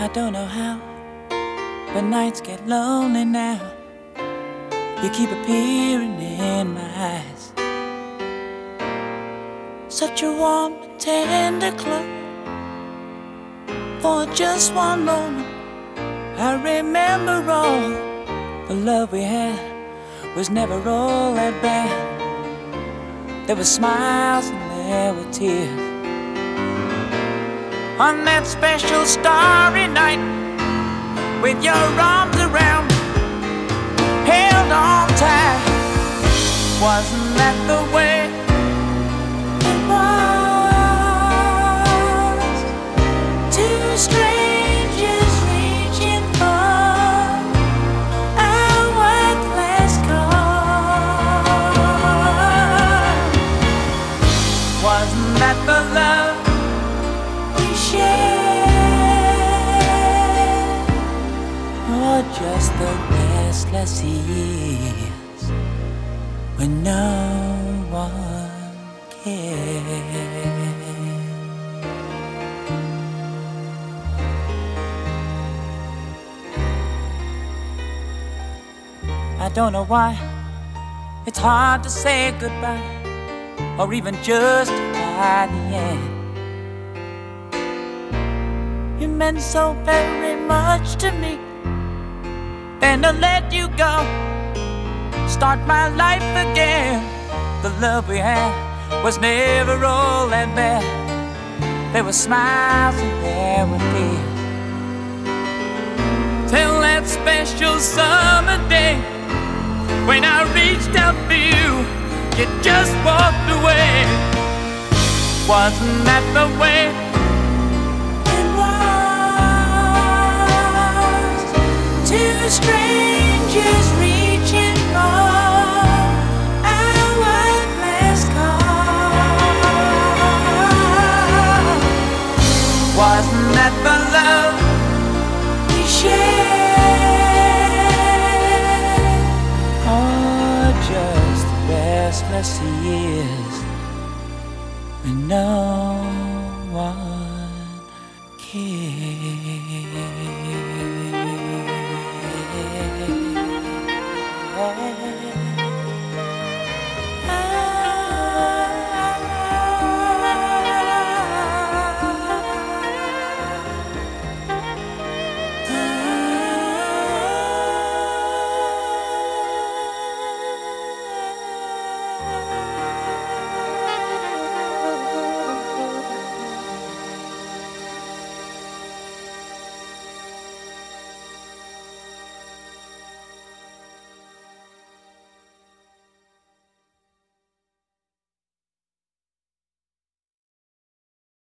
I don't know how, but nights get lonely now. You keep appearing in my eyes, such a warm and tender glow. For just one moment I remember all the love we had was never all that bad. There were smiles and there were tears. On that special starry night, with your arms around me, held on tight, wasn't that the way it was? Two strangers reaching for our glass car. Wasn't that the love we shared, or just the restless years when no one cared? I don't know why it's hard to say goodbye, or even just by the end. You meant so very much to me. Then to let you go, start my life again. The love we had was never all that bad. There were smiles and there were tears, till that special summer day when I reached out for you, you just walked away. Wasn't that the way it was? Two strangers reaching for our glass car. Wasn't that the love we shared, or just restless years when no one cared?